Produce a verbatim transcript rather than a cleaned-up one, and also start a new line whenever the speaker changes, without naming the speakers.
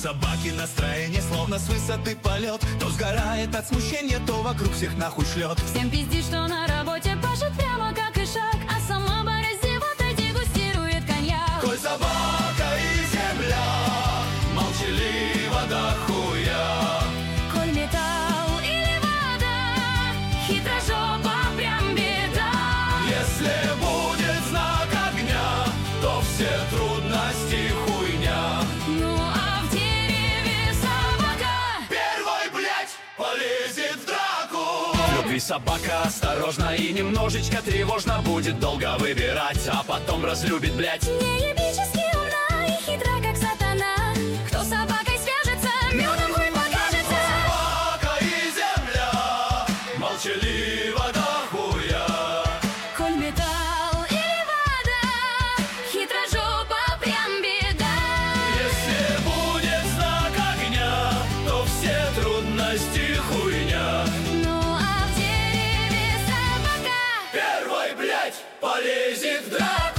собаки настроение, словно с высоты полет. То сгорает от смущения, то вокруг всех нахуй шлет.
Всем пиздит, что на работе пашет прямо как и шаг, а сама борясь с зевотой дегустирует коньяк.
Коль собака и земля молчаливо до хуя,
коль металл или вода, хитрожопа прям беда.
если будет знак огня, то все трудности хуйня.
Ну а в дереве собака
Первой, блять, полезет в драку. В любви собака осторожна и немножечко тревожно, будет долго выбирать, а потом разлюбит, блять.
неебически умна и хитра, как сатана. Кто с собакой свяжется, медом хуй покажется.
Собака и земля молчаливо до хуя,
Коль металл или вода, хитрожопа прям беда.
если будет знак огня, то все трудности хуйня.
Ну а в дереве собака
Первой, блять, полезет в драку.